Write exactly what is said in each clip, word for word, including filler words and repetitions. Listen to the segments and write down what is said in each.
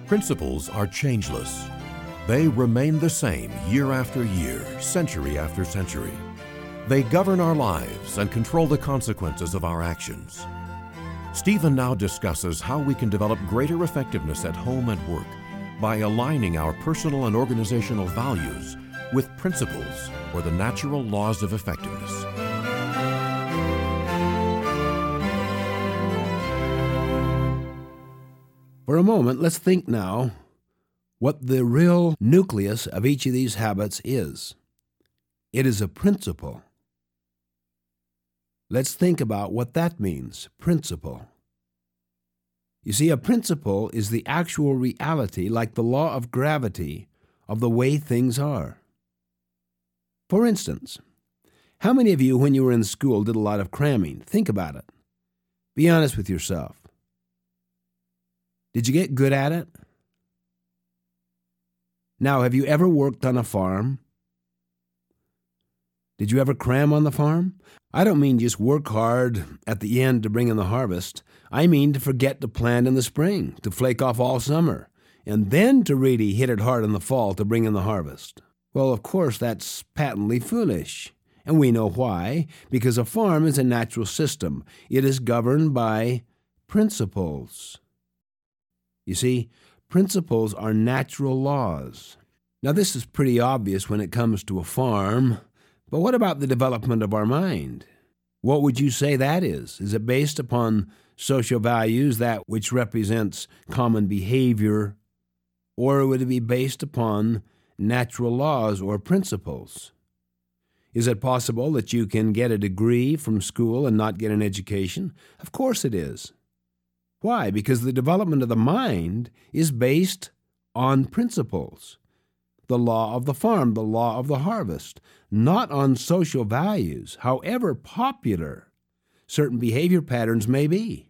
Principles are changeless. They remain the same year after year, century after century. They govern our lives and control the consequences of our actions. Stephen now discusses how we can develop greater effectiveness at home and work by aligning our personal and organizational values with principles or the natural laws of effectiveness. For a moment, let's think now what the real nucleus of each of these habits is. It is a principle. Let's think about what that means, principle. You see, a principle is the actual reality, like the law of gravity, of the way things are. For instance, how many of you, when you were in school, did a lot of cramming? Think about it. Be honest with yourself. Did you get good at it? Now, have you ever worked on a farm? Did you ever cram on the farm? I don't mean just work hard at the end to bring in the harvest. I mean to forget to plant in the spring, to flake off all summer, and then to really hit it hard in the fall to bring in the harvest. Well, of course, that's patently foolish. And we know why. Because a farm is a natural system. It is governed by principles. You see, principles are natural laws. Now, this is pretty obvious when it comes to a farm, but what about the development of our mind? What would you say that is? Is it based upon social values, that which represents common behavior, or would it be based upon natural laws or principles? Is it possible that you can get a degree from school and not get an education? Of course it is. Why? Because the development of the mind is based on principles. The law of the farm, the law of the harvest, not on social values, however popular certain behavior patterns may be.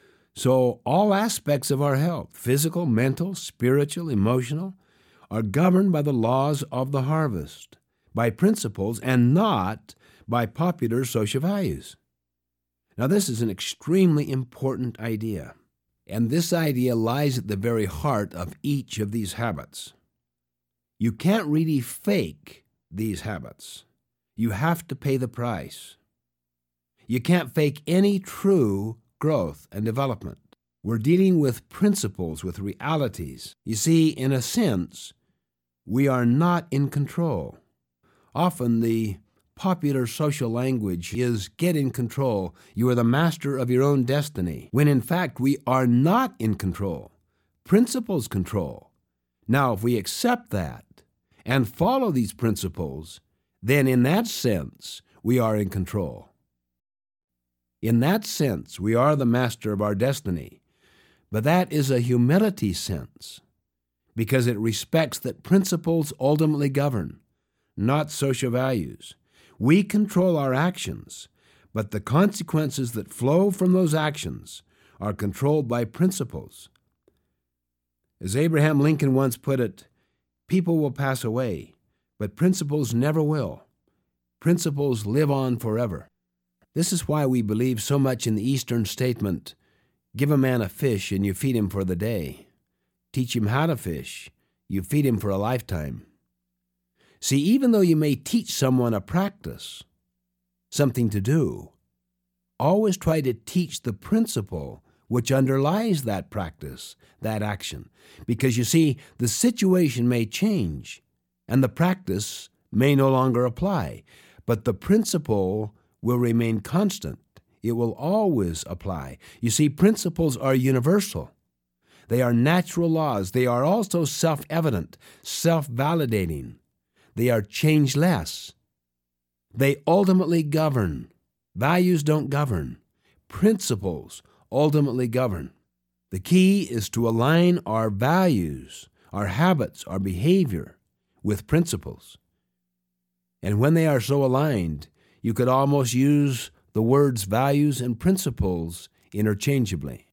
So all aspects of our health, physical, mental, spiritual, emotional, are governed by the laws of the harvest, by principles, and not by popular social values. Now, this is an extremely important idea. And this idea lies at the very heart of each of these habits. You can't really fake these habits. You have to pay the price. You can't fake any true growth and development. We're dealing with principles, with realities. You see, in a sense, we are not in control. Often the popular social language is get in control. You are the master of your own destiny, when in fact we are not in control. Principles control. Now, if we accept that and follow these principles, then in that sense we are in control. In that sense, we are the master of our destiny. But that is a humility sense, because it respects that principles ultimately govern, not social values. We control our actions, but the consequences that flow from those actions are controlled by principles. As Abraham Lincoln once put it, people will pass away, but principles never will. Principles live on forever. This is why we believe so much in the Eastern statement, give a man a fish and you feed him for the day. Teach him how to fish, you feed him for a lifetime. See, even though you may teach someone a practice, something to do, always try to teach the principle which underlies that practice, that action. Because you see, the situation may change and the practice may no longer apply, but the principle will remain constant. It will always apply. You see, principles are universal. They are natural laws. They are also self-evident, self-validating. They are changeless. They ultimately govern. Values don't govern. Principles ultimately govern. The key is to align our values, our habits, our behavior with principles. And when they are so aligned, you could almost use the words values and principles interchangeably.